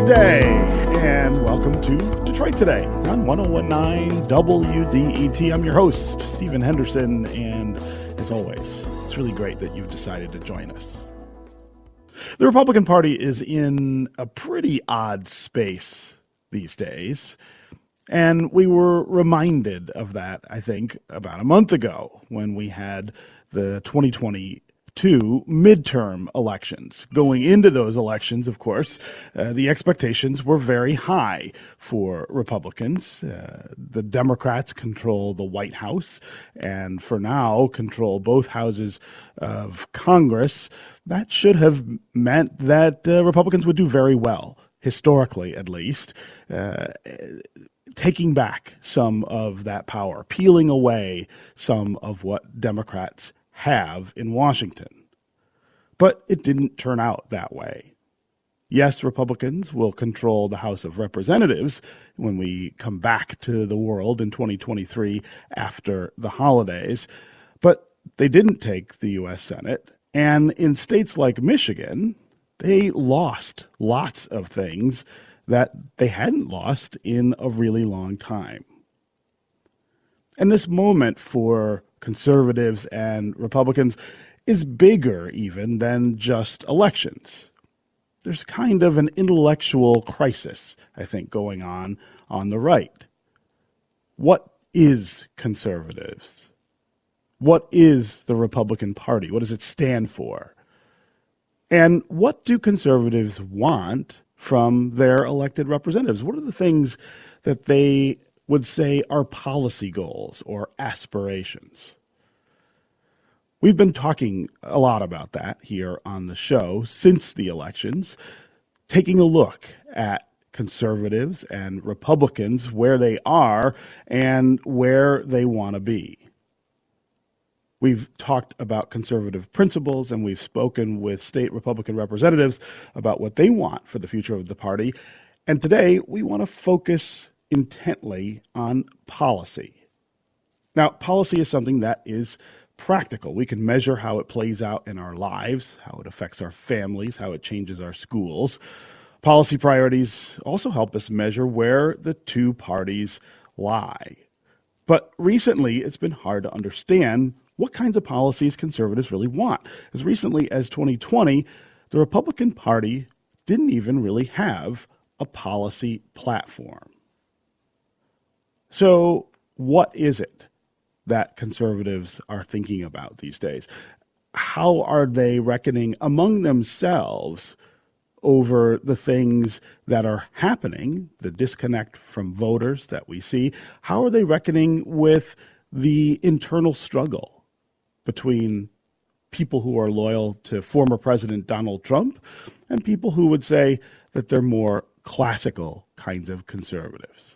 day, and welcome to Detroit Today on 101.9 WDET. I'm your host, Stephen Henderson, and as always, it's really great that you've decided to join us. The Republican Party is in a pretty odd space these days, and we were reminded of that, I think, about a month ago when we had the 2022 midterm elections. Going into those elections, of course, the expectations were very high for Republicans. The Democrats control the White House and for now control both houses of Congress. That should have meant that Republicans would do very well, historically at least, taking back some of that power, peeling away some of what Democrats have in Washington. But it didn't turn out that way. Yes, Republicans will control the House of Representatives when we come back to the world in 2023 after the holidays, but they didn't take the U.S. Senate. And in states like Michigan, they lost lots of things that they hadn't lost in a really long time. And this moment for conservatives and Republicans is bigger even than just elections. There's kind of an intellectual crisis, I think, going on the right. What is conservatives? What is the Republican Party? What does it stand for? And what do conservatives want from their elected representatives? What are the things that they would say are policy goals or aspirations? We've been talking a lot about that here on the show since the elections, taking a look at conservatives and Republicans, where they are and where they want to be. We've talked about conservative principles, and we've spoken with state Republican representatives about what they want for the future of the party. And today, we want to focus intently on policy. Now, policy is something that is practical. We can measure how it plays out in our lives, how it affects our families, how it changes our schools. Policy priorities also help us measure where the two parties lie. But recently, it's been hard to understand what kinds of policies conservatives really want. As recently as 2020, the Republican Party didn't even really have a policy platform. So what is it that conservatives are thinking about these days? How are they reckoning among themselves over the things that are happening, the disconnect from voters that we see? How are they reckoning with the internal struggle between people who are loyal to former President Donald Trump and people who would say that they're more classical kinds of conservatives?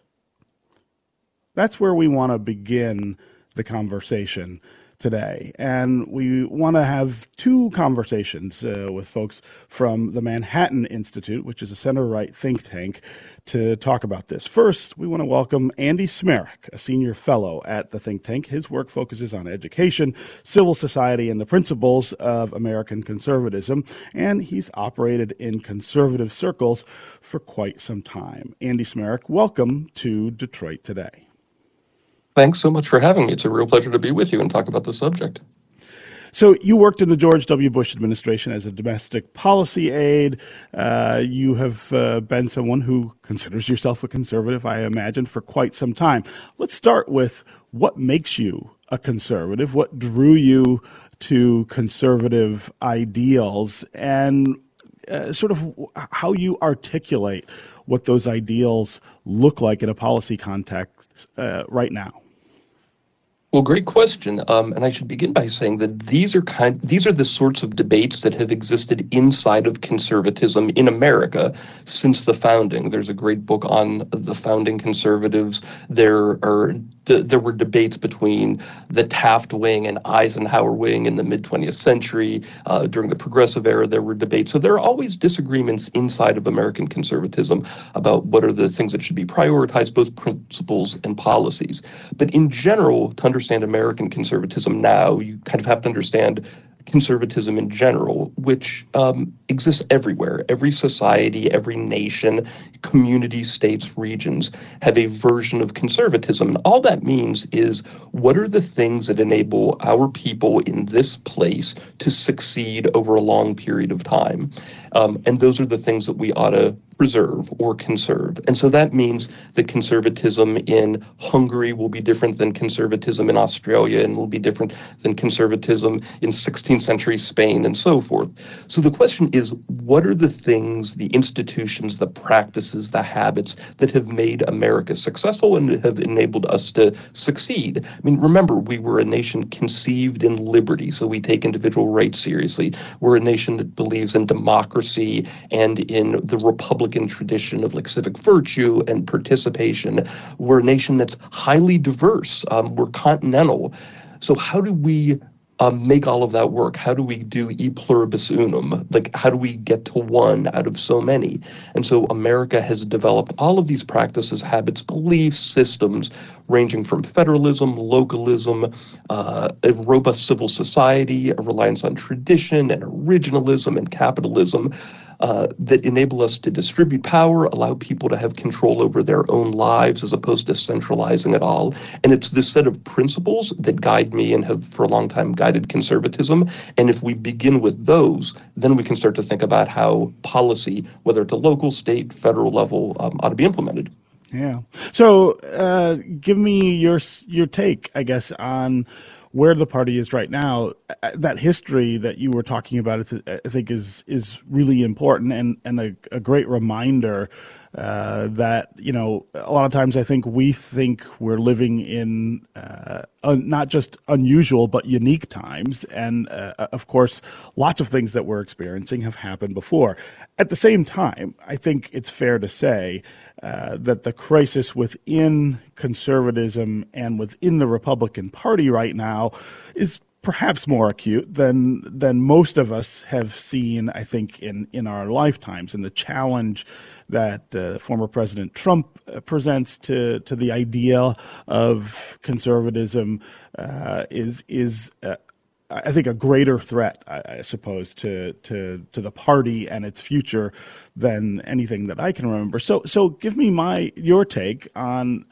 That's where we want to begin the conversation today. And we want to have two conversations with folks from the Manhattan Institute, which is a center-right think tank, to talk about this. First, we want to welcome Andy Smerek, a senior fellow at the think tank. His work focuses on education, civil society, and the principles of American conservatism, and he's operated in conservative circles for quite some time. Andy Smerek, welcome to Detroit Today. Thanks so much for having me. It's a real pleasure to be with you and talk about the subject. So you worked in the George W. Bush administration as a domestic policy aide. You have been someone who considers yourself a conservative, I imagine, for quite some time. Let's start with what makes you a conservative, what drew you to conservative ideals, and sort of how you articulate what those ideals look like in a policy context right now. Well, great question. And I should begin by saying that these are the sorts of debates that have existed inside of conservatism in America since the founding. There's a great book on the founding conservatives. There were debates between the Taft wing and Eisenhower wing in the mid-20th century. During the Progressive era, there were debates. So there are always disagreements inside of American conservatism about what are the things that should be prioritized, both principles and policies. But in general, to understand American conservatism now, you kind of have to understand conservatism in general, which exists everywhere. Every society, every nation, community, states, regions have a version of conservatism. And all that means is, what are the things that enable our people in this place to succeed over a long period of time? And those are the things that we ought to preserve or conserve. And so that means that conservatism in Hungary will be different than conservatism in Australia, and will be different than conservatism in 16th century Spain, and so forth. So the question is, what are the things, the institutions, the practices, the habits that have made America successful and have enabled us to succeed? I mean, remember, we were a nation conceived in liberty, so we take individual rights seriously. We're a nation that believes in democracy and in the Republican tradition of like civic virtue and participation. We're a nation that's highly diverse. We're continental. So how do we make all of that work? How do we do e pluribus unum? Like, how do we get to one out of so many? And so America has developed all of these practices, habits, beliefs, systems, ranging from federalism, localism, a robust civil society, a reliance on tradition and originalism and capitalism, that enable us to distribute power, allow people to have control over their own lives as opposed to centralizing it all. And it's this set of principles that guide me and have for a long time guided conservatism. And if we begin with those, then we can start to think about how policy, whether at the local, state, federal level, ought to be implemented. Yeah. So give me your take, I guess, on where the party is right now. That history that you were talking about, I think, is really important and a great reminder that, you know, a lot of times I think we think we're living in not just unusual but unique times. And of course, lots of things that we're experiencing have happened before. At the same time, I think it's fair to say that the crisis within conservatism and within the Republican Party right now is perhaps more acute than most of us have seen, I think, in our lifetimes. And the challenge that former President Trump presents to the idea of conservatism is I think a greater threat, I suppose, to the party and its future than anything that I can remember. So give me your take on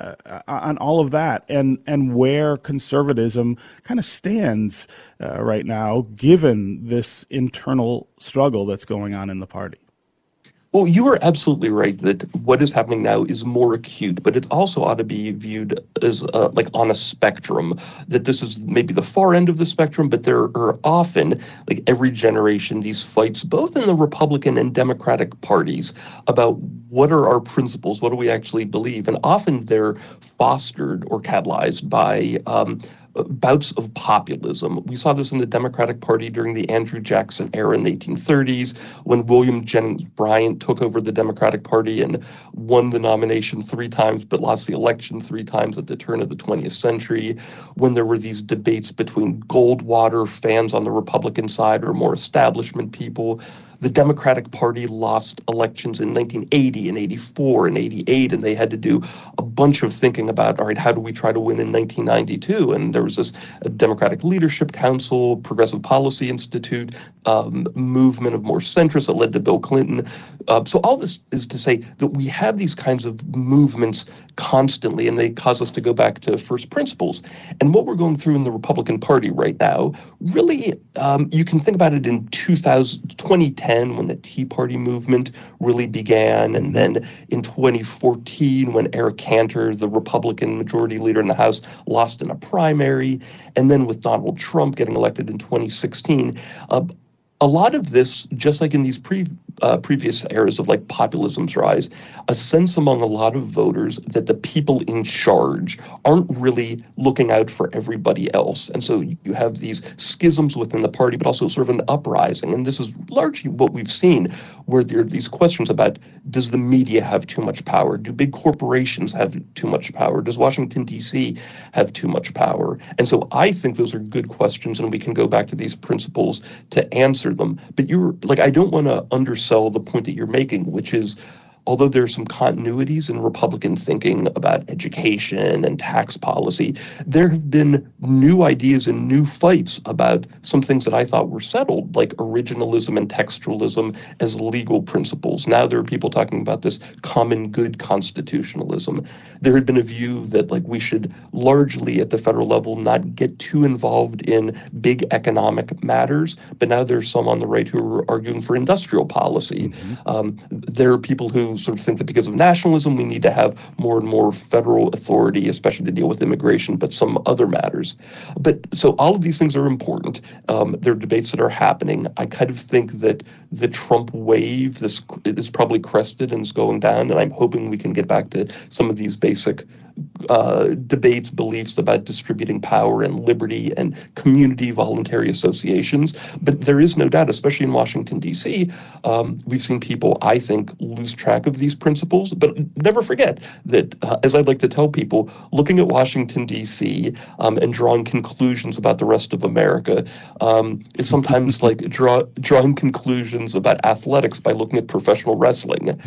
all of that and where conservatism kind of stands right now, given this internal struggle that's going on in the party. Well, you are absolutely right that what is happening now is more acute, but it also ought to be viewed as like on a spectrum, that this is maybe the far end of the spectrum, but there are often, like every generation, these fights, both in the Republican and Democratic parties, about what are our principles, what do we actually believe, and often they're fostered or catalyzed by bouts of populism. We saw this in the Democratic Party during the Andrew Jackson era in the 1830s, when William Jennings Bryan took over the Democratic Party and won the nomination 3 times, but lost the election 3 times at the turn of the 20th century, when there were these debates between Goldwater fans on the Republican side or more establishment people. The Democratic Party lost elections in 1980 and 84 and 88, and they had to do a bunch of thinking about, all right, how do we try to win in 1992? And there was this Democratic Leadership Council, Progressive Policy Institute, movement of more centrists that led to Bill Clinton. So all this is to say that we have these kinds of movements constantly, and they cause us to go back to first principles. And what we're going through in the Republican Party right now, really, you can think about it in 2010, when the Tea Party movement really began, and then in 2014 when Eric Cantor, the Republican majority leader in the House, lost in a primary, and then with Donald Trump getting elected in 2016. A lot of this, just like in these previous eras of like populism's rise, a sense among a lot of voters that the people in charge aren't really looking out for everybody else. And so you have these schisms within the party, but also sort of an uprising. And this is largely what we've seen, where there are these questions about, does the media have too much power? Do big corporations have too much power? Does Washington, D.C. have too much power? And so I think those are good questions, and we can go back to these principles to answer them. But I don't want to undersell the point that you're making, which is although there are some continuities in Republican thinking about education and tax policy, there have been new ideas and new fights about some things that I thought were settled, like originalism and textualism as legal principles. Now there are people talking about this common good constitutionalism. There had been a view that we should largely at the federal level not get too involved in big economic matters, but now there's some on the right who are arguing for industrial policy. There are people who sort of think that because of nationalism, we need to have more and more federal authority, especially to deal with immigration, but some other matters. But so all of these things are important. There are debates that are happening. I kind of think that the Trump wave is probably crested and is going down, and I'm hoping we can get back to some of these basic debates, beliefs about distributing power and liberty and community voluntary associations. But there is no doubt, especially in Washington, D.C., we've seen people, I think, lose track of these principles. But never forget that, as I'd like to tell people, looking at Washington, D.C. And drawing conclusions about the rest of America is sometimes like drawing conclusions about athletics by looking at professional wrestling.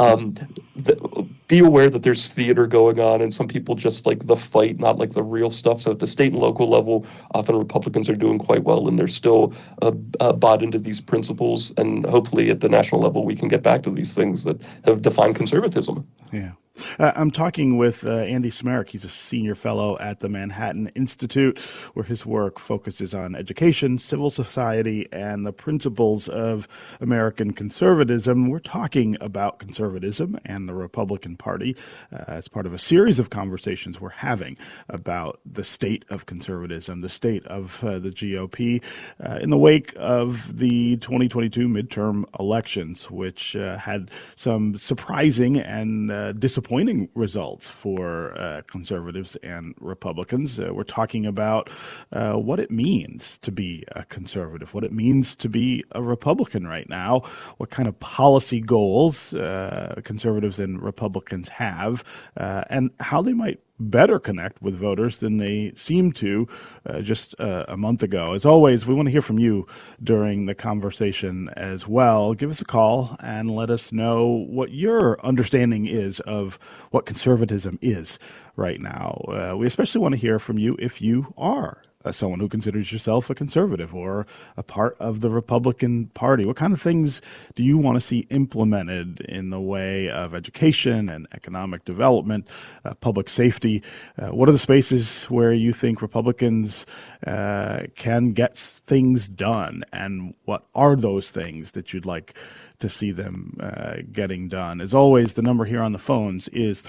Be aware that there's theater going on, and some people just like the fight, not like the real stuff. So at the state and local level, often Republicans are doing quite well, and they're still bought into these principles. And hopefully at the national level, we can get back to these things that have defined conservatism. Yeah. I'm talking with Andy Samarick. He's a senior fellow at the Manhattan Institute, where his work focuses on education, civil society, and the principles of American conservatism. We're talking about conservatism and the Republican Party as part of a series of conversations we're having about the state of conservatism, the state of the GOP in the wake of the 2022 midterm elections, which had some surprising and disappointing results for conservatives and Republicans. We're talking about what it means to be a conservative, what it means to be a Republican right now, what kind of policy goals conservatives and Republicans have, and how they might better connect with voters than they seemed to just a month ago. As always, we want to hear from you during the conversation as well. Give us a call and let us know what your understanding is of what conservatism is right now. We especially want to hear from you if you are someone who considers yourself a conservative or a part of the Republican Party. What kind of things do you want to see implemented in the way of education and economic development, public safety? What are the spaces where you think Republicans can get things done? And what are those things that you'd like to see them getting done? As always, the number here on the phones is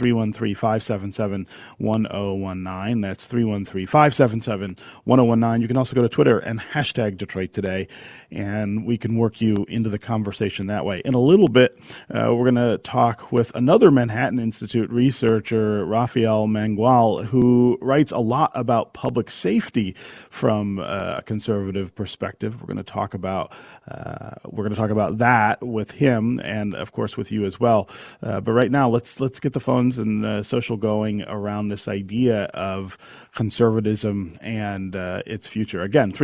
313-577-1019. That's 313-577-1019. You can also go to Twitter and hashtag Detroit Today, and we can work you into the conversation that way. In a little bit, we're going to talk with another Manhattan Institute researcher, Rafael Mangual, who writes a lot about public safety from a conservative perspective. We're going to talk about that with him, and of course with you as well. But right now, let's get the phones and social going around this idea of conservatism and its future. Again,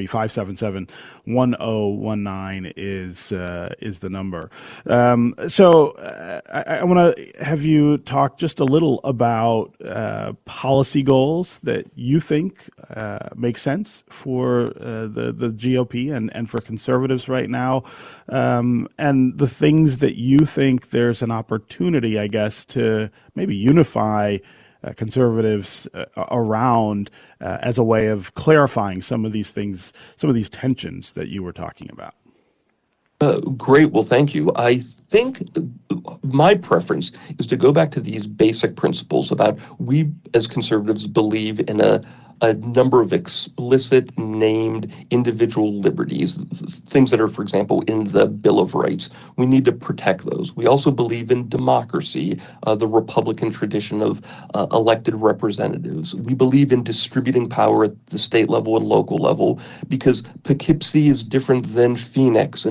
313-577-1019 is the number. So I want to have you talk just a little about policy goals that you think make sense for the GOP and for conservatives right now, and the things that you think there's an opportunity, I guess, to maybe unify conservatives around as a way of clarifying some of these things, some of these tensions that you were talking about. Great. Well, thank you. I think my preference is to go back to these basic principles about we as conservatives believe in a number of explicit named individual liberties, things that are, for example, in the Bill of Rights. We need to protect those. We also believe in democracy, the Republican tradition of elected representatives. We believe in distributing power at the state level and local level because Poughkeepsie is different than Phoenix and Detroit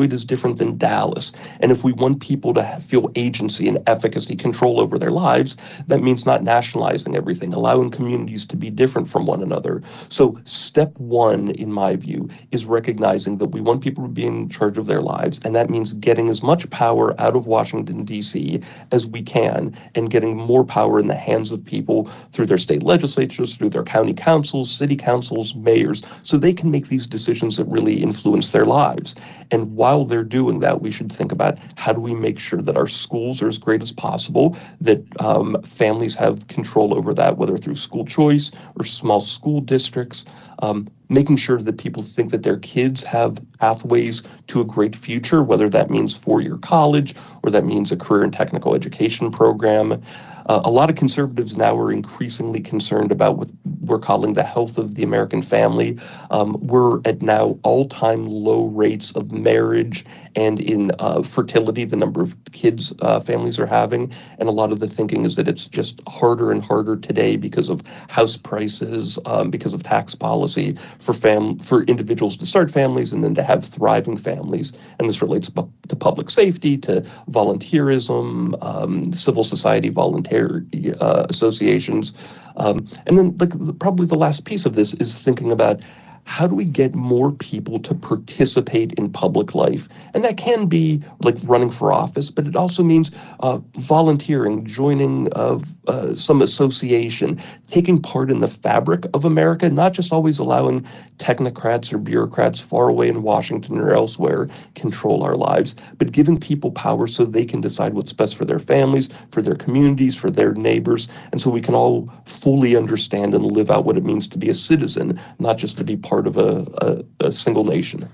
Detroit is different than Dallas. And if we want people to feel agency and efficacy, control over their lives, that means not nationalizing everything, allowing communities to be different from one another. So step one, in my view, is recognizing that we want people to be in charge of their lives, and that means getting as much power out of Washington, D.C. as we can, and getting more power in the hands of people through their state legislatures, through their county councils, city councils, mayors, so they can make these decisions that really influence their lives. And while they're doing that, we should think about how do we make sure that our schools are as great as possible, that families have control over that, whether through school choice or small school districts, making sure that people think that their kids have pathways to a great future, whether that means four-year college or that means a career and technical education program. A lot of conservatives now are increasingly concerned about what we're calling the health of the American family. We're at now all-time low rates of marriage and in fertility, the number of kids families are having. And a lot of the thinking is that it's just harder and harder today because of house prices, because of tax policy for individuals to start families and then to have thriving families. And this relates to public safety, to volunteerism, civil society volunteer associations. And then probably the last piece of this is thinking about how do we get more people to participate in public life? And that can be like running for office, but it also means volunteering, joining some association, taking part in the fabric of America, not just always allowing technocrats or bureaucrats far away in Washington or elsewhere control our lives, but giving people power so they can decide what's best for their families, for their communities, for their neighbors, and so we can all fully understand and live out what it means to be a citizen, not just to be part of a single nation.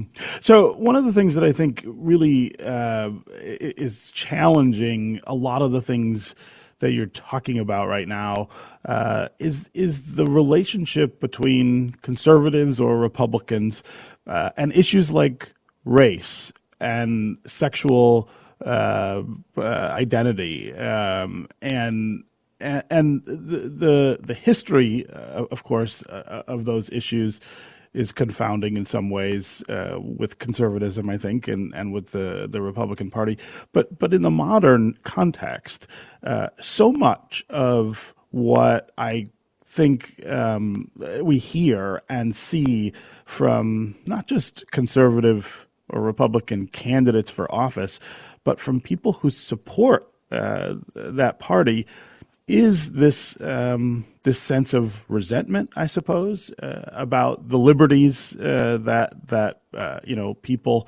So one of the things that I think really is challenging a lot of the things that you're talking about right now is the relationship between conservatives or Republicans and issues like race and sexual identity and the history, of course, of those issues is confounding in some ways with conservatism, I think, and with the Republican Party. But in the modern context, so much of what I think we hear and see from not just conservative or Republican candidates for office, but from people who support that party is this this sense of resentment, I suppose, about the liberties that people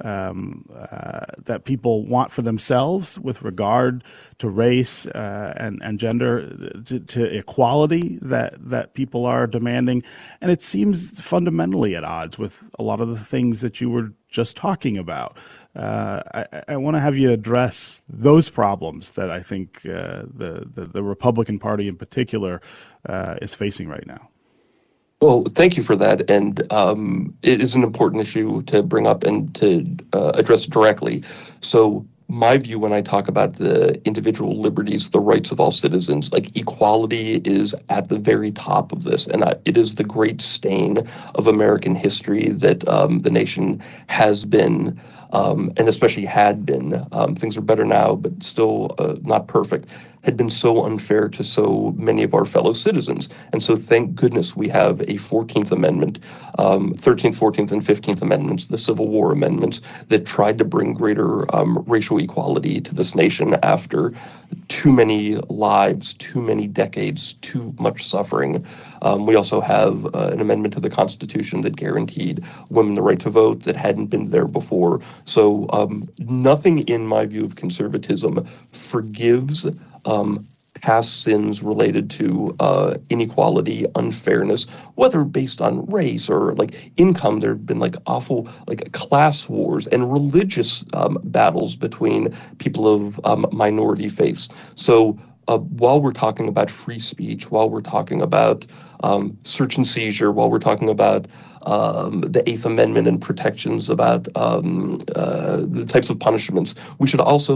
that people want for themselves with regard to race and gender, to equality that people are demanding, and it seems fundamentally at odds with a lot of the things that you were just talking about. I want to have you address those problems that I think the Republican Party in particular is facing right now. Well, thank you for that. And it is an important issue to bring up and to address directly. So my view when I talk about the individual liberties, the rights of all citizens, like equality is at the very top of this. And it is the great stain of American history that the nation has been, and especially had been, things are better now, but still not perfect, had been so unfair to so many of our fellow citizens. And so thank goodness we have a 14th Amendment, 13th, 14th, and 15th Amendments, the Civil War amendments, that tried to bring greater racial equality to this nation after too many lives, too many decades, too much suffering. We also have an amendment to the Constitution that guaranteed women the right to vote that hadn't been there before. So nothing in my view of conservatism forgives past sins related to inequality, unfairness, whether based on race or like income. There have been like awful like class wars and religious battles between people of minority faiths. So while we're talking about free speech, while we're talking about search and seizure, while we're talking about the Eighth Amendment and protections about the types of punishments, we should also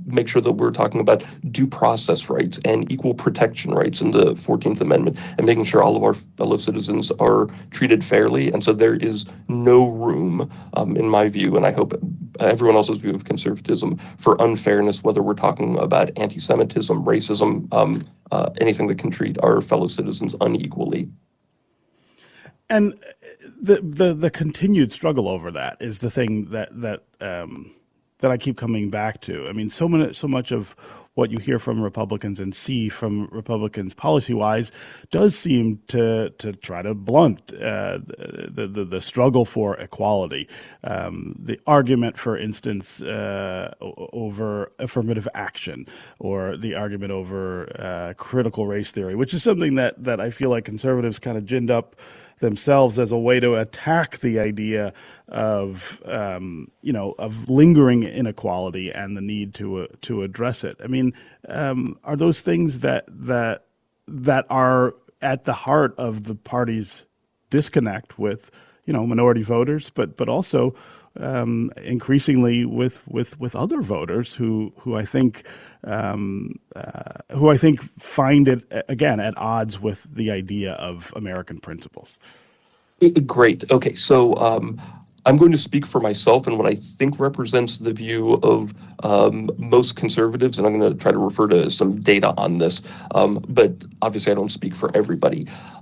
make sure that we're talking about due process rights and equal protection rights in the 14th Amendment, and making sure all of our fellow citizens are treated fairly. And so there is no room, in my view, and I hope everyone else's view of conservatism, for unfairness, whether we're talking about anti-Semitism, racism, anything that can treat our fellow citizens unequally. And the continued struggle over that is the thing that I keep coming back to. I mean, so much of what you hear from Republicans and see from Republicans policy-wise does seem to try to blunt the struggle for equality. The argument, for instance, over affirmative action, or the argument over critical race theory, which is something that I feel like conservatives kind of ginned up themselves as a way to attack the idea of of lingering inequality and the need to address it. I mean, are those things that are at the heart of the party's disconnect with minority voters, but also increasingly with other voters who I think find it again at odds with the idea of American principles. Great. Okay, so I'm going to speak for myself and what I think represents the view of most conservatives, and I'm going to try to refer to some data on this, but obviously I don't speak for everybody.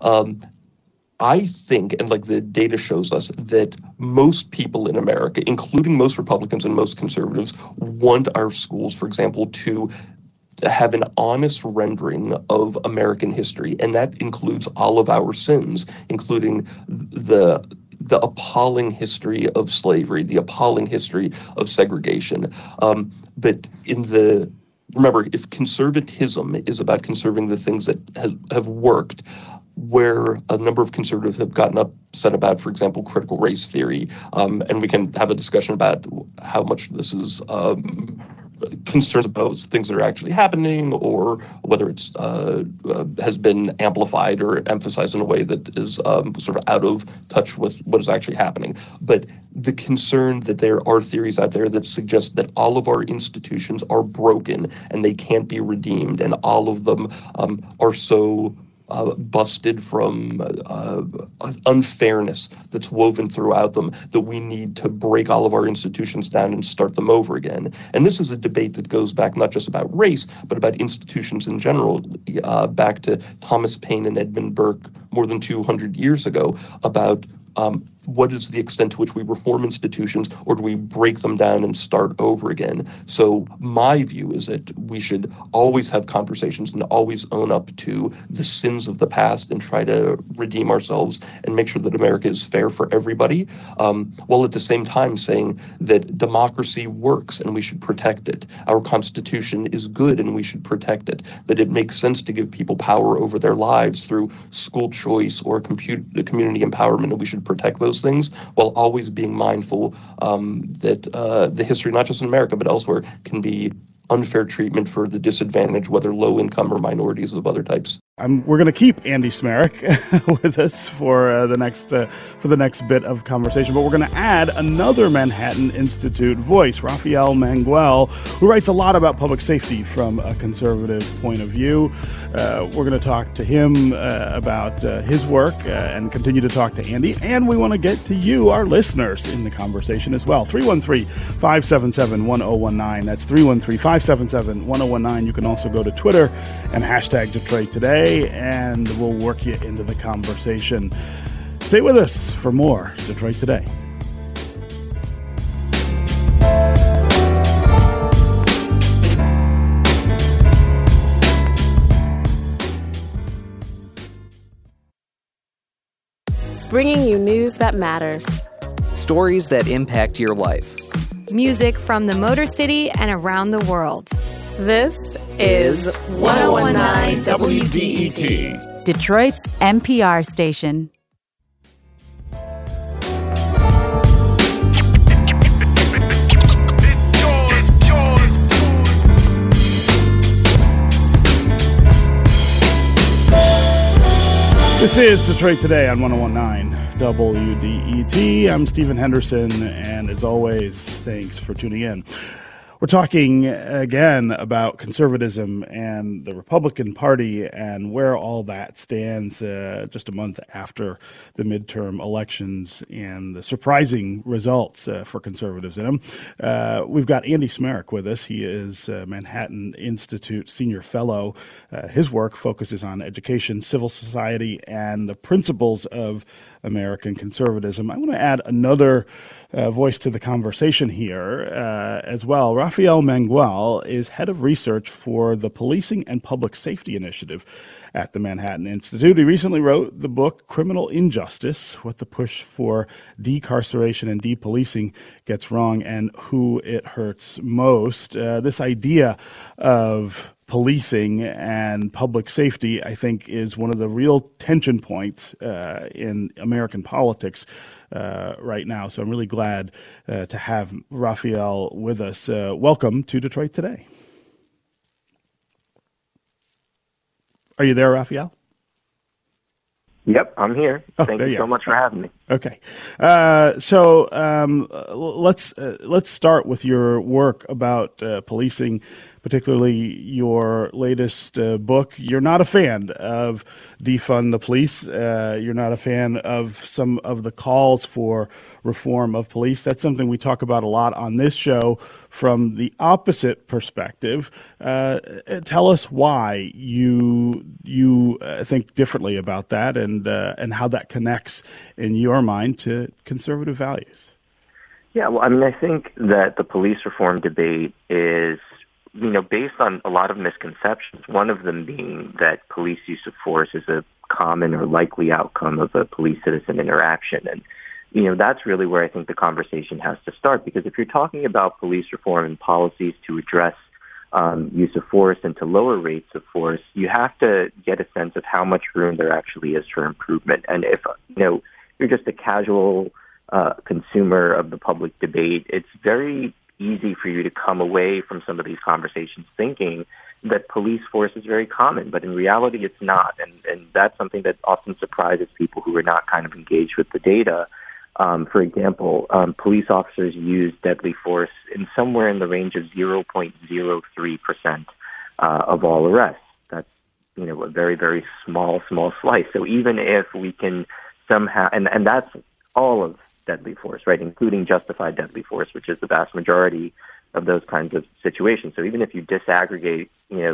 I think, and like the data shows us, that most people in America, including most Republicans and most conservatives, want our schools, for example, to have an honest rendering of American history, and that includes all of our sins, including the appalling history of slavery, the appalling history of segregation. But remember, if conservatism is about conserving the things that have worked, where a number of conservatives have gotten upset about, for example, critical race theory, and we can have a discussion about how much this is concerns about things that are actually happening, or whether it's has been amplified or emphasized in a way that is sort of out of touch with what is actually happening. But the concern that there are theories out there that suggest that all of our institutions are broken and they can't be redeemed, and all of them are so busted from unfairness that's woven throughout them, that we need to break all of our institutions down and start them over again. And this is a debate that goes back not just about race, but about institutions in general, back to Thomas Paine and Edmund Burke more than 200 years ago, about what is the extent to which we reform institutions, or do we break them down and start over again? So my view is that we should always have conversations and always own up to the sins of the past and try to redeem ourselves and make sure that America is fair for everybody, while at the same time saying that democracy works and we should protect it. Our Constitution is good and we should protect it. That it makes sense to give people power over their lives through school choice or community empowerment, and we should protect those things, while always being mindful that the history, not just in America but elsewhere, can be unfair treatment for the disadvantaged, whether low income or minorities of other types. We're going to keep Andy Smerek with us for the next bit of conversation, but we're going to add another Manhattan Institute voice, Rafael Manguel, who writes a lot about public safety from a conservative point of view. We're going to talk to him about his work and continue to talk to Andy, and we want to get to you, our listeners, in the conversation as well. 313-577-1019. That's 313-577-1019. You can also go to Twitter and hashtag Detroit Today, and we'll work you into the conversation. Stay with us for more Detroit Today. Bringing you news that matters. Stories that impact your life. Music from the Motor City and around the world. This is 1019 WDET, Detroit's NPR station. This is Detroit Today on 1019 WDET. I'm Stephen Henderson, and as always, thanks for tuning in. We're talking again about conservatism and the Republican Party and where all that stands just a month after the midterm elections and the surprising results for conservatives in them. We've got Andy Smerek with us. He is Manhattan Institute Senior Fellow. His work focuses on education, civil society, and the principles of American conservatism. I want to add another voice to the conversation here as well. Rafael Mangual is head of research for the Policing and Public Safety Initiative at the Manhattan Institute. He recently wrote the book Criminal Injustice: What the Push for Decarceration and Depolicing Gets Wrong and Who It Hurts Most. This idea of policing and public safety, I think, is one of the real tension points in American politics right now. So I'm really glad to have Rafael with us. Welcome to Detroit Today. Are you there, Rafael? Yep, I'm here. Thank you so much for having me. Okay, let's start with your work about policing, particularly your latest book. You're not a fan of defund the police. You're not a fan of some of the calls for reform of police. That's something we talk about a lot on this show from the opposite perspective. Tell us why you think differently about that, and how that connects in your mind to conservative values. Yeah, well, I mean, I think that the police reform debate is, based on a lot of misconceptions, one of them being that police use of force is a common or likely outcome of a police-citizen interaction. And, that's really where I think the conversation has to start, because if you're talking about police reform and policies to address use of force and to lower rates of force, you have to get a sense of how much room there actually is for improvement. And if, you're just a casual consumer of the public debate, it's very easy for you to come away from some of these conversations thinking that police force is very common, but in reality it's not. And that's something that often surprises people who are not kind of engaged with the data. For example, police officers use deadly force in somewhere in the range of 0.03% of all arrests. That's, a very, very small slice. So even if we can somehow, and that's all of deadly force, right, including justified deadly force, which is the vast majority of those kinds of situations. So even if you disaggregate,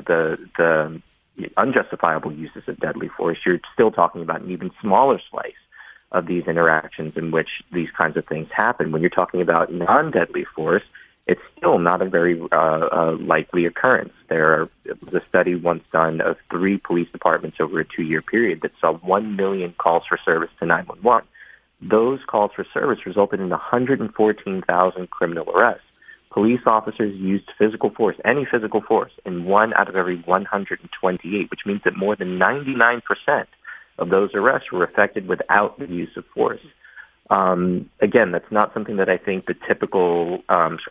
the unjustifiable uses of deadly force, you're still talking about an even smaller slice of these interactions in which these kinds of things happen. When you're talking about non-deadly force, it's still not a very likely occurrence. There was a study once done of 3 police departments over a 2-year period that saw 1 million calls for service to 911. Those calls for service resulted in 114,000 criminal arrests. Police officers used physical force, any physical force, in 1 out of every 128, which means that more than 99% of those arrests were effected without the use of force. Again, that's not something that I think the typical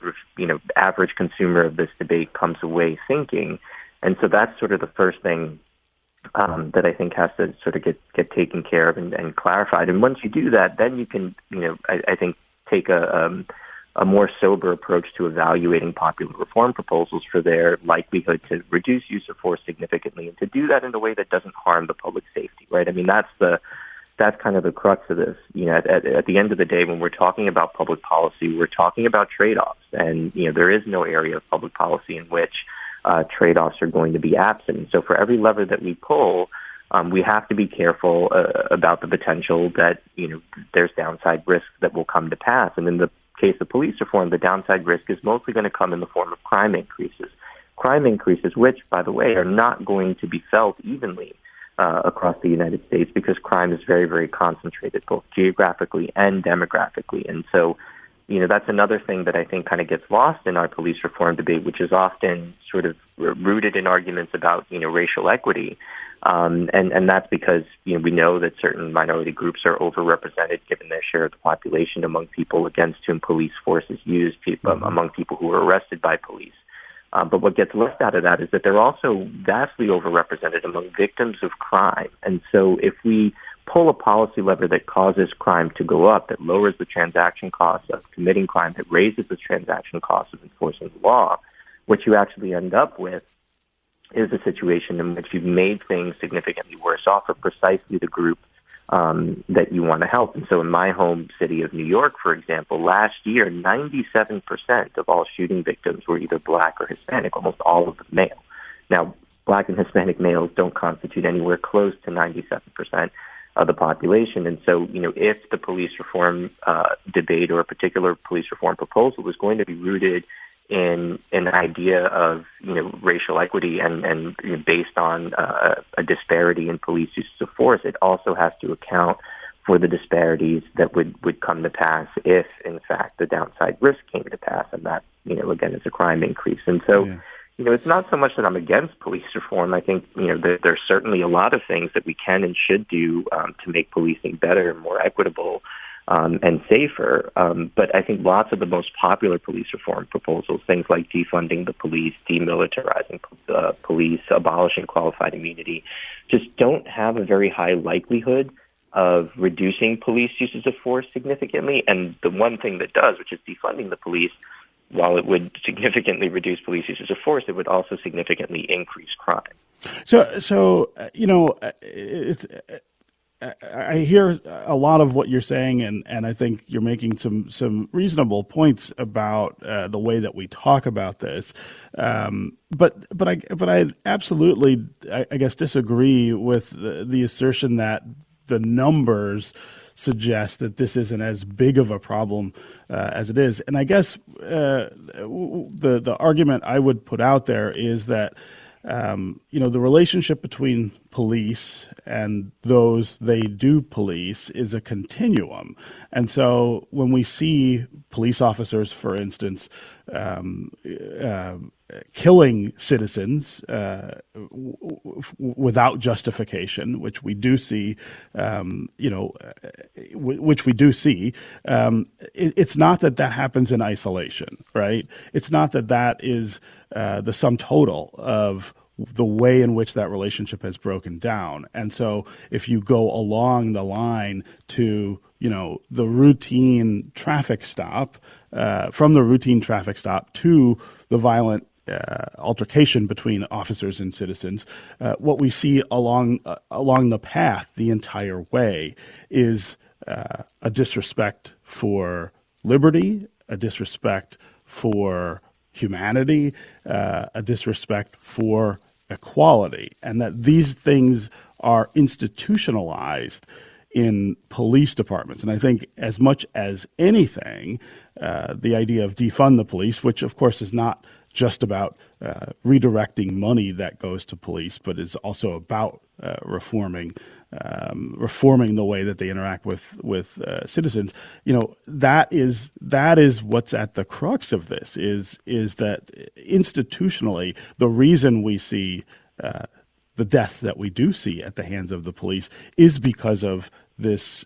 average consumer of this debate comes away thinking. And so that's sort of the first thing that I think has to sort of get taken care of and clarified. And once you do that, then you can, I think, take a more sober approach to evaluating popular reform proposals for their likelihood to reduce use of force significantly, and to do that in a way that doesn't harm the public safety, right? I mean, that's kind of the crux of this. At the end of the day, when we're talking about public policy, we're talking about trade-offs, and there is no area of public policy in which trade-offs are going to be absent. And so for every lever that we pull, we have to be careful about the potential that there's downside risks that will come to pass. And in the case of police reform, the downside risk is mostly going to come in the form of crime increases. Crime increases, which, by the way, are not going to be felt evenly across the United States, because crime is very, very concentrated, both geographically and demographically. And so, that's another thing that I think kind of gets lost in our police reform debate, which is often sort of rooted in arguments about, racial equity. And that's because, we know that certain minority groups are overrepresented given their share of the population among people against whom police force is used, among people who are arrested by police. But what gets left out of that is that they're also vastly overrepresented among victims of crime. And so if we pull a policy lever that causes crime to go up, that lowers the transaction costs of committing crime, that raises the transaction costs of enforcing the law, what you actually end up with is a situation in which you've made things significantly worse off for precisely the group that you want to help. And so in my home city of New York, for example, last year, 97% of all shooting victims were either black or Hispanic, almost all of them male. Now, black and Hispanic males don't constitute anywhere close to 97% of the population. And so, if the police reform debate or a particular police reform proposal was going to be rooted in an idea of racial equity and based on a disparity in police use of force, it also has to account for the disparities that would come to pass if, in fact, the downside risk came to pass, and that again is a crime increase. And so, it's not so much that I'm against police reform. I think there's certainly a lot of things that we can and should do to make policing better and more equitable. And safer. But I think lots of the most popular police reform proposals, things like defunding the police, demilitarizing the police, abolishing qualified immunity, just don't have a very high likelihood of reducing police uses of force significantly. And the one thing that does, which is defunding the police, while it would significantly reduce police uses of force, it would also significantly increase crime. So it's. I hear a lot of what you're saying, and I think you're making some reasonable points about the way that we talk about this. But I absolutely, I guess, disagree with the assertion that the numbers suggest that this isn't as big of a problem as it is. And I guess the argument I would put out there is that the relationship between police and those they do police is a continuum. And so when we see police officers, for instance, killing citizens without justification, which we do see, it's not that happens in isolation, right? It's not that is the sum total of the way in which that relationship has broken down. And so if you go along the line to, the routine traffic stop, from the routine traffic stop to the violent altercation between officers and citizens, what we see along the path the entire way is a disrespect for liberty, a disrespect for humanity, a disrespect for equality, and that these things are institutionalized in police departments. And I think as much as anything, the idea of defund the police, which of course is not just about redirecting money that goes to police, but is also about reforming the way that they interact with citizens. That is what's at the crux of this. Is that institutionally the reason we see the deaths that we do see at the hands of the police is because of this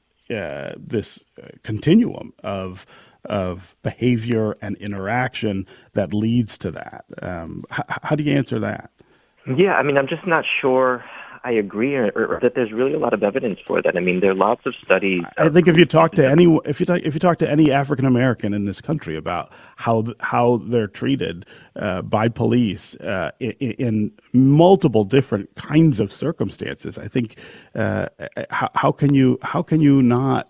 continuum of behavior and interaction that leads to that. How do you answer that? Yeah, I'm just not sure I agree or that there's really a lot of evidence for that. There are lots of studies. I think if you talk to any African American in this country about how they're treated by police in multiple different kinds of circumstances, I think how can you not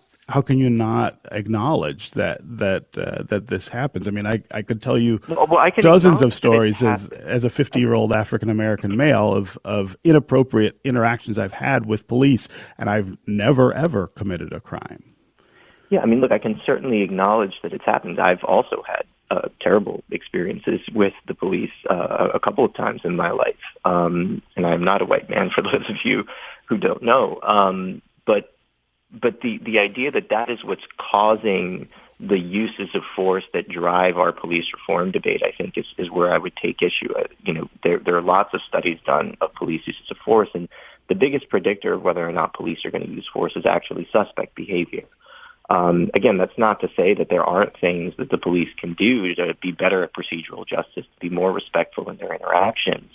acknowledge that this happens? I could tell you dozens of stories as a 50-year-old African American male of inappropriate interactions I've had with police, and I've never ever committed a crime. Yeah, look, I can certainly acknowledge that it's happened. I've also had terrible experiences with the police a couple of times in my life, and I'm not a white man, for those of you who don't know. But the idea that is what's causing the uses of force that drive our police reform debate, I think, is where I would take issue. There are lots of studies done of police uses of force, and the biggest predictor of whether or not police are going to use force is actually suspect behavior. Again, that's not to say that there aren't things that the police can do to be better at procedural justice, to be more respectful in their interactions.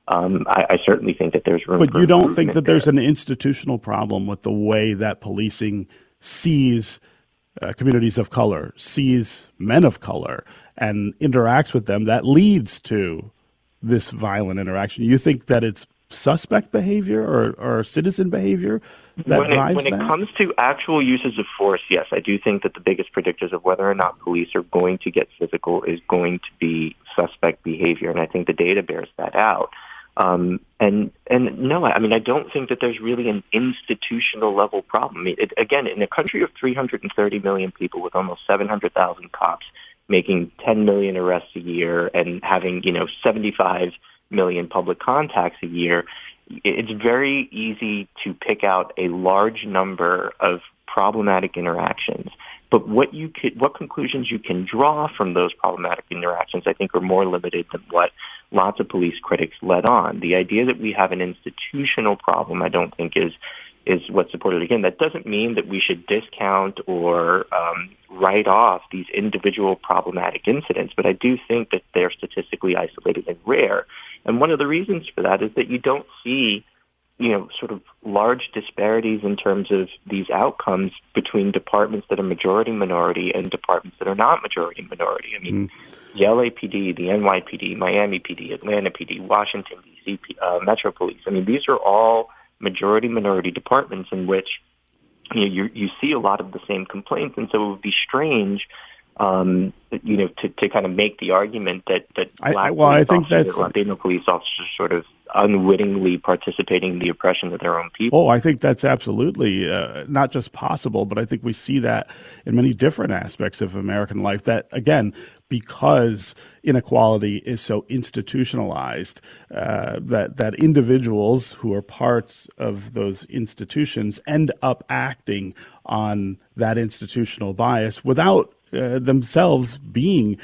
I certainly think that there's room. But you don't think that there's an institutional problem with the way that policing sees communities of color, sees men of color, and interacts with them that leads to this violent interaction? You think that it's suspect behavior or citizen behavior that drives that? When it comes to actual uses of force, yes, I do think that the biggest predictors of whether or not police are going to get physical is going to be suspect behavior, and I think the data bears that out. And no, I mean, I don't think that there's really an institutional level problem. I mean, again, in a country of 330 million people with almost 700,000 cops making 10 million arrests a year and having, 75 million public contacts a year, it's very easy to pick out a large number of problematic interactions. But what conclusions you can draw from those problematic interactions, I think, are more limited than what lots of police critics led on. The idea that we have an institutional problem, I don't think is what's supported. Again, that doesn't mean that we should discount or write off these individual problematic incidents, but I do think that they're statistically isolated and rare. And one of the reasons for that is that you don't see sort of large disparities in terms of these outcomes between departments that are majority-minority and departments that are not majority-minority. I mean, the LAPD, the NYPD, Miami PD, Atlanta PD, Washington, D.C., Metro Police. I mean, these are all majority-minority departments in which you see a lot of the same complaints, and so it would be strange to kind of make the argument that Latino police officers sort of unwittingly participating in the oppression of their own people. Oh, I think that's absolutely not just possible, but I think we see that in many different aspects of American life. That, again, because inequality is so institutionalized, that individuals who are parts of those institutions end up acting on that institutional bias without themselves being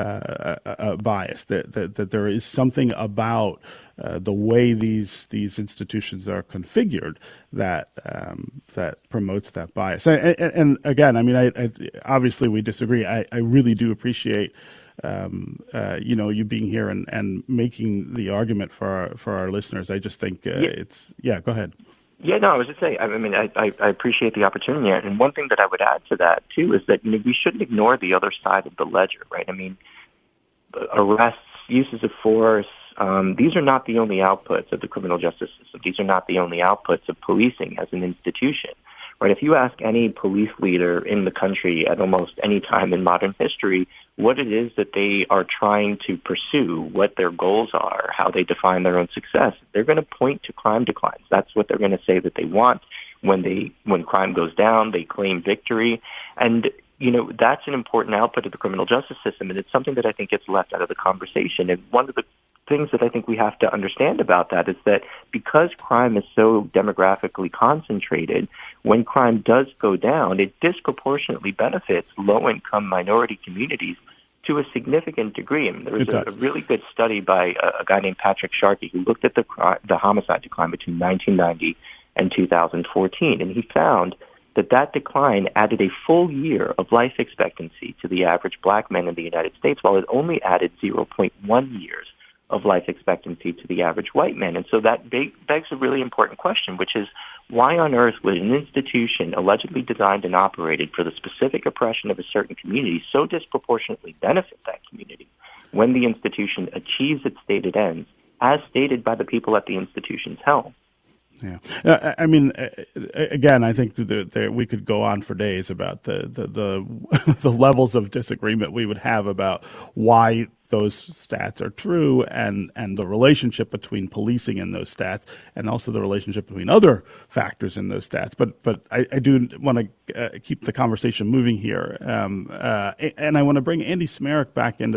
biased. That there is something about the way these institutions are configured that promotes that bias. And again, I mean, I obviously we disagree. I really do appreciate you being here and making the argument for our listeners. I just think go ahead. Yeah, no, I was just saying, I mean, I appreciate the opportunity. And one thing that I would add to that, too, is that we shouldn't ignore the other side of the ledger, right? I mean, arrests, uses of force, these are not the only outputs of the criminal justice system. These are not the only outputs of policing as an institution, right? If you ask any police leader in the country at almost any time in modern history what it is that they are trying to pursue, what their goals are, how they define their own success, they're going to point to crime declines. That's what they're going to say that they want. When crime goes down, they claim victory. And that's an important output of the criminal justice system, and it's something that I think gets left out of the conversation. And one of the things that I think we have to understand about that is that because crime is so demographically concentrated, when crime does go down, it disproportionately benefits low-income minority communities to a significant degree. I mean, there was a really good study by a guy named Patrick Sharkey who looked at the homicide decline between 1990 and 2014, and he found that decline added a full year of life expectancy to the average black man in the United States, while it only added 0.1 years of life expectancy to the average white man. And so that begs a really important question, which is why on earth would an institution allegedly designed and operated for the specific oppression of a certain community so disproportionately benefit that community when the institution achieves its stated ends, as stated by the people at the institution's helm? Yeah, I mean, again, I think we could go on for days about the levels of disagreement we would have about why those stats are true and the relationship between policing and those stats, and also the relationship between other factors in those stats. But I do want to keep the conversation moving here, and I want to bring Andy Smerek back into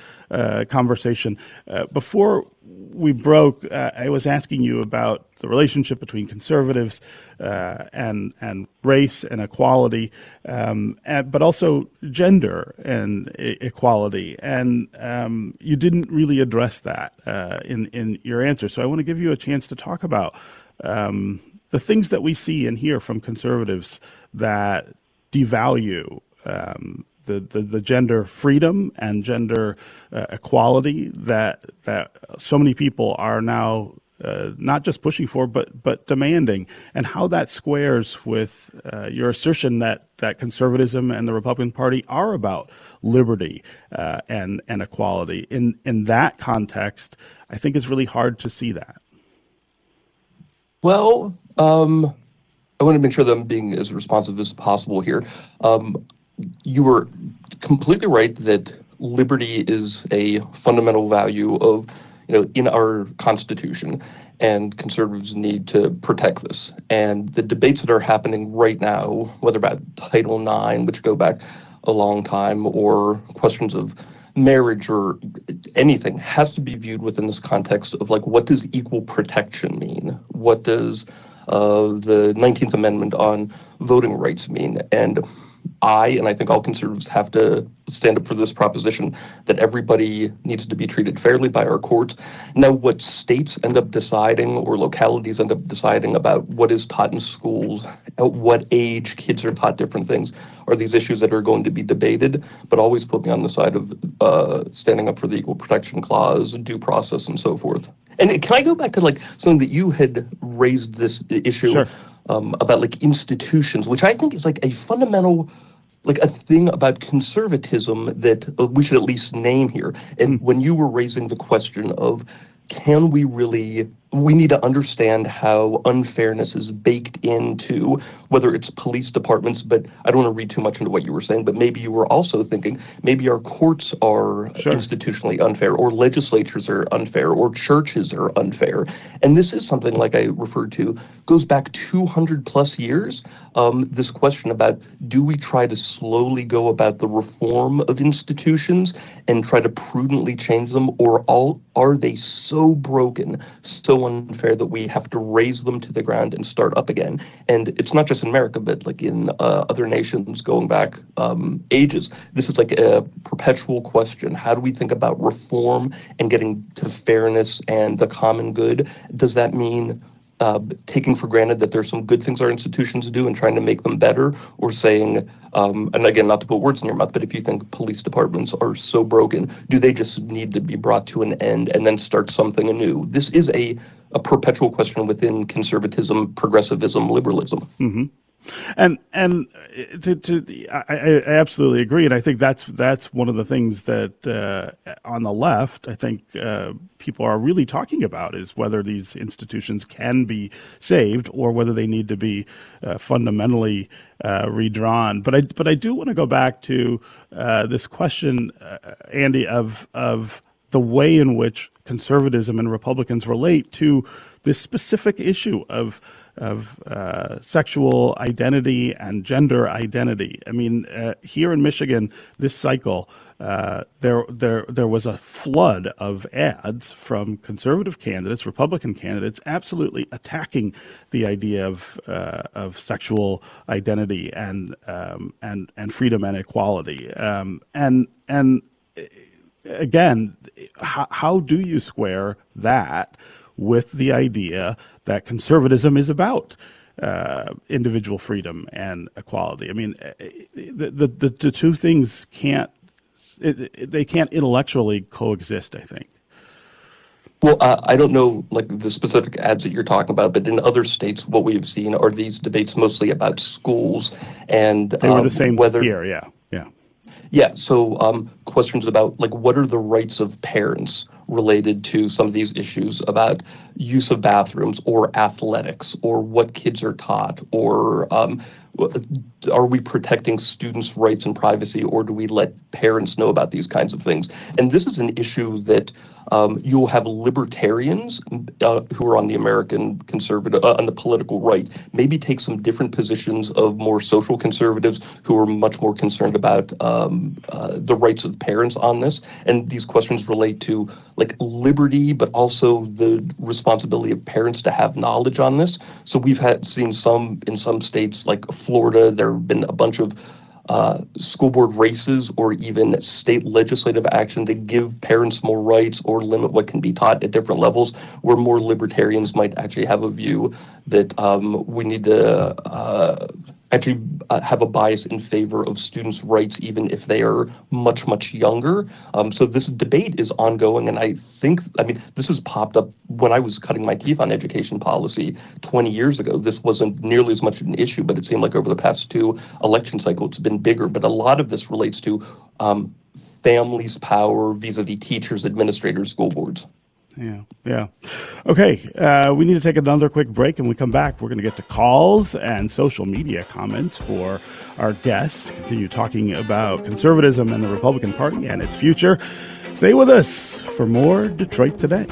the conversation. Before we broke, I was asking you about the relationship between conservatives and race and equality, but also gender and equality. And you didn't really address that in your answer. So I want to give you a chance to talk about the things that we see and hear from conservatives that devalue the gender freedom and gender equality that so many people are now not just pushing for, but demanding, and how that squares with your assertion that conservatism and the Republican Party are about liberty and equality. In that context, I think it's really hard to see that. Well, I want to make sure that I'm being as responsive as possible here. You were completely right that liberty is a fundamental value of, in our Constitution, and conservatives need to protect this. And the debates that are happening right now, whether about Title IX, which go back a long time, or questions of marriage or anything, has to be viewed within this context of what does equal protection mean? What does the 19th Amendment on voting rights mean? And I think all conservatives have to stand up for this proposition that everybody needs to be treated fairly by our courts. Now, what states end up deciding or localities end up deciding about what is taught in schools, at what age kids are taught different things, are these issues that are going to be debated, but always put me on the side of standing up for the Equal Protection Clause, due process, and so forth. And can I go back to something that you had raised this issue Sure. About institutions, which I think is a fundamental a thing about conservatism that we should at least name here. And when you were raising the question of can we need to understand how unfairness is baked into whether it's police departments, but I don't want to read too much into what you were saying, but maybe you were also thinking maybe our courts are institutionally unfair, or legislatures are unfair, or churches are unfair. And this is something, like I referred to, goes back 200 plus years. This question about, do we try to slowly go about the reform of institutions and try to prudently change them, or are they so broken, so unfair that we have to raise them to the ground and start up again? And it's not just in America, but in other nations going back ages. This is a perpetual question. How do we think about reform and getting to fairness and the common good? Does that mean taking for granted that there's some good things our institutions do and trying to make them better, or saying, and again, not to put words in your mouth, but if you think police departments are so broken, do they just need to be brought to an end and then start something anew? This is a perpetual question within conservatism, progressivism, liberalism. Mm-hmm. And I absolutely agree, and I think that's one of the things that on the left, I think people are really talking about, is whether these institutions can be saved or whether they need to be fundamentally redrawn. But I do want to go back to this question, Andy, of the way in which conservatism and Republicans relate to this specific issue of sexual identity and gender identity. I mean, here in Michigan, this cycle, there was a flood of ads from conservative candidates, Republican candidates, absolutely attacking the idea of sexual identity and freedom and equality. And again, how do you square that with the idea that conservatism is about individual freedom and equality? I mean, the two things can't intellectually coexist, I think. Well, I don't know the specific ads that you're talking about, but in other states, what we have seen are these debates mostly about schools, and they were the same here, yeah. Yeah, so questions about what are the rights of parents related to some of these issues about use of bathrooms or athletics or what kids are taught, or are we protecting students' rights and privacy, or do we let parents know about these kinds of things? And this is an issue that you'll have libertarians who are on the American conservative, on the political right, maybe take some different positions of more social conservatives who are much more concerned about the rights of parents on this. And these questions relate to liberty, but also the responsibility of parents to have knowledge on this. So we've seen some in some states like Florida, there have been a bunch of school board races or even state legislative action that give parents more rights or limit what can be taught at different levels, where more libertarians might actually have a view that we need to actually have a bias in favor of students' rights, even if they are much, much younger. So this debate is ongoing, and I mean, this has popped up when I was cutting my teeth on education policy 20 years ago. This wasn't nearly as much an issue, but it seemed like over the past 2 election cycles, it's been bigger. But a lot of this relates to families' power vis-a-vis teachers, administrators, school boards. Yeah. Okay, we need to take another quick break, and when we come back, we're going to get to calls and social media comments for our guests. Continue talking about conservatism and the Republican Party and its future. Stay with us for more Detroit Today.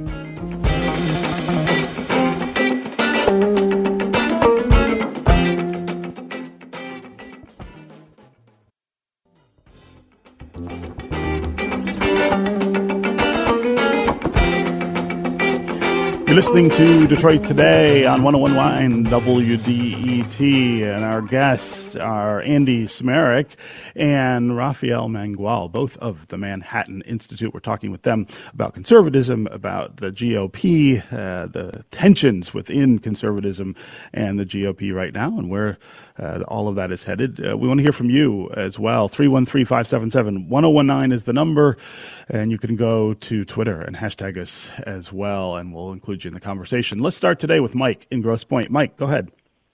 Listening to Detroit Today on 101.9 WDET, and our guests are Andy Smeryk and Rafael Mangual, both of the Manhattan Institute. We're talking with them about conservatism, about the GOP, the tensions within conservatism and the GOP right now, and where all of that is headed. We want to hear from you as well. 313-577-1019 is the number, and you can go to Twitter and hashtag us as well, and we'll include you in the conversation. Let's start today with Mike in Grosse Pointe. Mike, go ahead.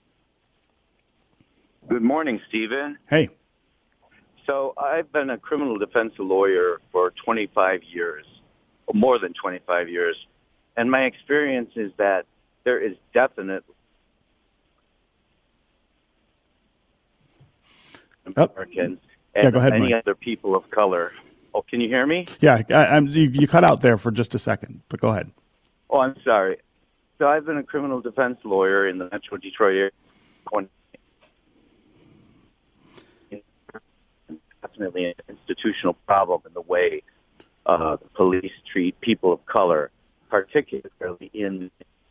Good morning, Stephen. Hey. So I've been a criminal defense lawyer for 25 years, or more than 25 years, and my experience is that there is definite Americans and go ahead, any Mike. other people of color. Oh, can you hear me? Yeah, you cut out there for just a second, but go ahead. Oh, I'm sorry. So I've been a criminal defense lawyer in the Metro Detroit area. Definitely an institutional problem in the way the police treat people of color, particularly in.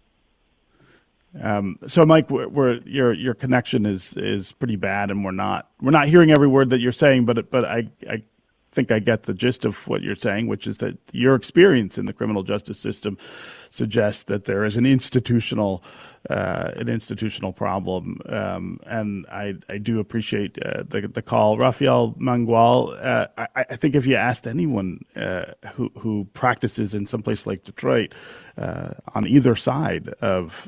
So, Mike, your connection is pretty bad, and we're not hearing every word that you're saying. But I think I get the gist of what you're saying, which is that your experience in the criminal justice system suggests that there is an institutional problem, and I do appreciate the call. Rafael Mangual, I think if you asked anyone who practices in some place like Detroit, on either side of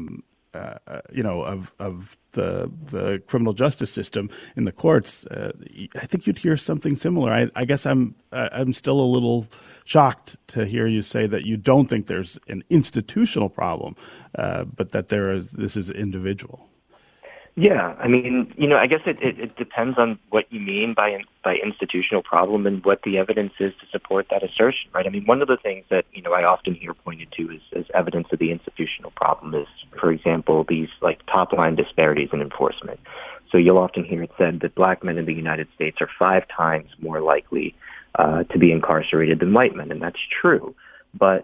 the criminal justice system in the courts, I think you'd hear something similar. I guess I'm still a little shocked to hear you say that you don't think there's an institutional problem, but that this is individual. Yeah, I mean, I guess it depends on what you mean by institutional problem and what the evidence is to support that assertion, right? I mean, one of the things that, I often hear pointed to as evidence of the institutional problem is, for example, these top-line disparities in enforcement. So you'll often hear it said that black men in the United States are 5 times more likely to be incarcerated than white men, and that's true. But,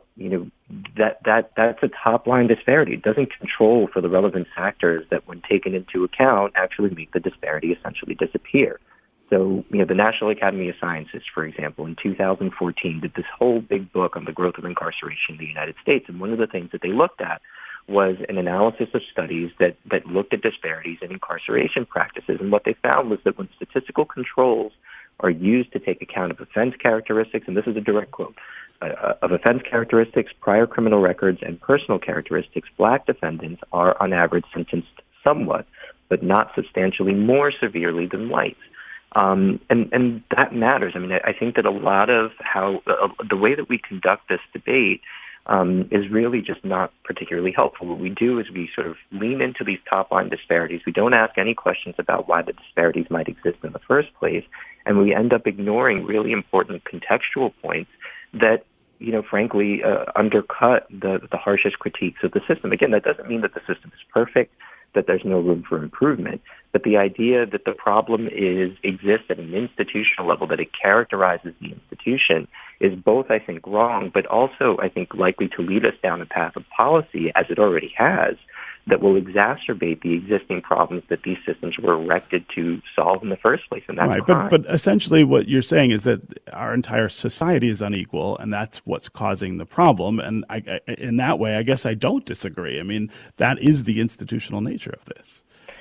that's a top-line disparity. It doesn't control for the relevant factors that, when taken into account, actually make the disparity essentially disappear. So, the National Academy of Sciences, for example, in 2014 did this whole big book on the growth of incarceration in the United States. And one of the things that they looked at was an analysis of studies that looked at disparities in incarceration practices. And what they found was that when statistical controls are used to take account of offense characteristics, and this is a direct quote, of offense characteristics, prior criminal records, and personal characteristics, black defendants are on average sentenced somewhat, but not substantially more severely than whites. And that matters. I mean, I think that a lot of how the way that we conduct this debate is really just not particularly helpful. What we do is we sort of lean into these top-line disparities. We don't ask any questions about why the disparities might exist in the first place, and we end up ignoring really important contextual points that, frankly, undercut the harshest critiques of the system. Again, that doesn't mean that the system is perfect, that there's no room for improvement, but the idea that the problem exists at an institutional level, that it characterizes the institution, is both, I think, wrong, but also, I think, likely to lead us down a path of policy, as it already has, that will exacerbate the existing problems that these systems were erected to solve in the first place. And that's right. But essentially what you're saying is that our entire society is unequal, and that's what's causing the problem. And in that way, I guess I don't disagree. I mean, that is the institutional nature of this.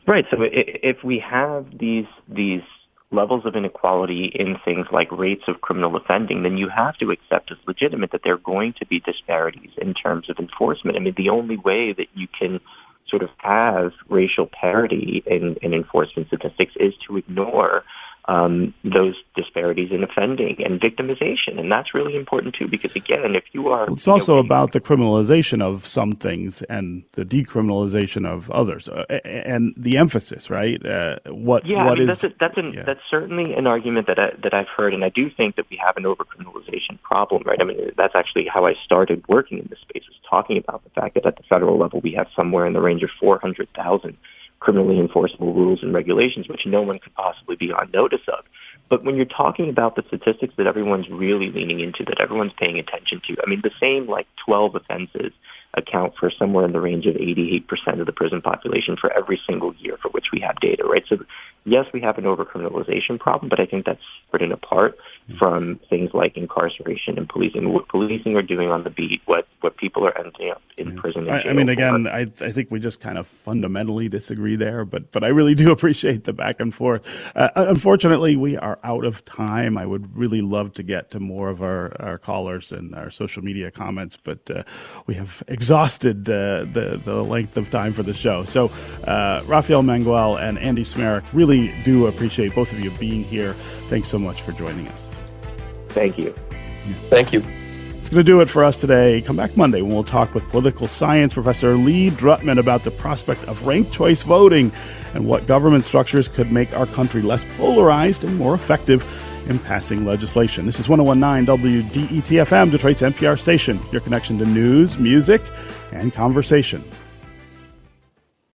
Right. So if we have these levels of inequality in things like rates of criminal offending, then you have to accept as legitimate that there are going to be disparities in terms of enforcement. I mean, the only way that you can sort of have racial parity in enforcement statistics is to ignore those disparities in offending and victimization. And that's really important, too, because, again, if you are... It's also about the criminalization of some things and the decriminalization of others, and the emphasis, right? That's certainly an argument that I've heard, and I do think that we have an overcriminalization problem, right? I mean, that's actually how I started working in this space, was talking about the fact that at the federal level we have somewhere in the range of 400,000 criminally enforceable rules and regulations, which no one could possibly be on notice of. But when you're talking about the statistics that everyone's really leaning into, that everyone's paying attention to, I mean, the same 12 offenses account for somewhere in the range of 88% of the prison population for every single year for which we have data, right? So yes, we have an overcriminalization problem, but I think that's separate and apart from things like incarceration and policing. What policing are doing on the beat, what people are ending up in prison and jail. I mean, again, I think we just kind of fundamentally disagree there, but I really do appreciate the back and forth. Unfortunately, we are out of time. I would really love to get to more of our callers and our social media comments, but we have exhausted the length of time for the show. So Rafael Mangual and Andy Smerek, really do appreciate both of you being here. Thanks so much for joining us. Thank you. Thank you. It's going to do it for us today. Come back Monday when we'll talk with political science professor Lee Drutman about the prospect of ranked choice voting and what government structures could make our country less polarized and more effective in passing legislation. This is 101.9 WDET-FM, Detroit's NPR station, your connection to news, music, and conversation.